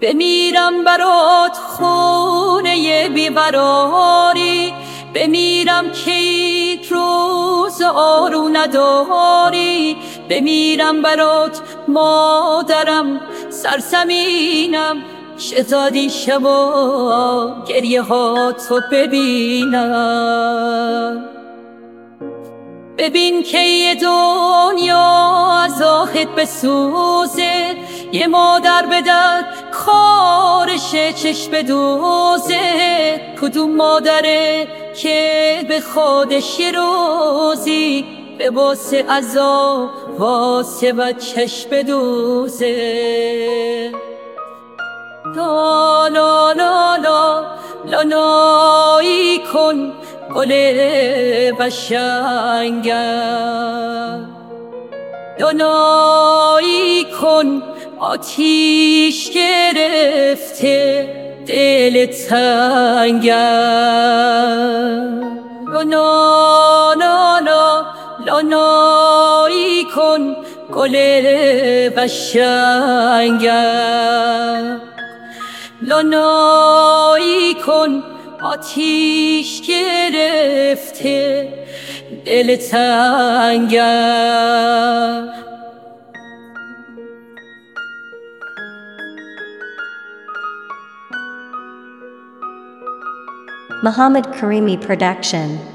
بمیرم برات خونه بیقراری، بمیرم که یک روز آرو نداری، بمیرم برات مادرم سرزمینم، شزادی شبا گریه ها تو ببینم. ببین که یه دنیا از آهت بسوزه، یه مادر به در کارش چشم دوزه. کدوم مادره که به خودش یه روزی به واسه عذاب واسه بچهش بدوزه؟ لا لا لا لا لا لایی کن گل قشنگم، لالایی کن آتیش گرفته دل تنگم. لا لا لا لالایی کن گل قشنگم، لالایی کن آتیش گرفته دل تنگم. Muhammad Karimi Production.